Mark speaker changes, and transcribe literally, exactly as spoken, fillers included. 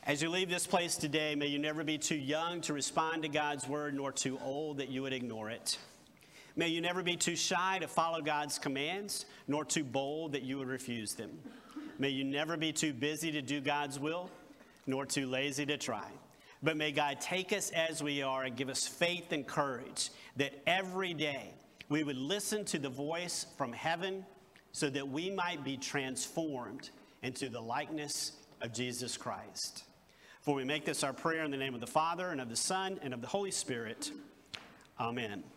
Speaker 1: As you leave this place today, may you never be too young to respond to God's word, nor too old that you would ignore it. May you never be too shy to follow God's commands, nor too bold that you would refuse them. May you never be too busy to do God's will, nor too lazy to try. But may God take us as we are and give us faith and courage that every day we would listen to the voice from heaven so that we might be transformed into the likeness of Jesus Christ. For we make this our prayer in the name of the Father, and of the Son, and of the Holy Spirit. Amen.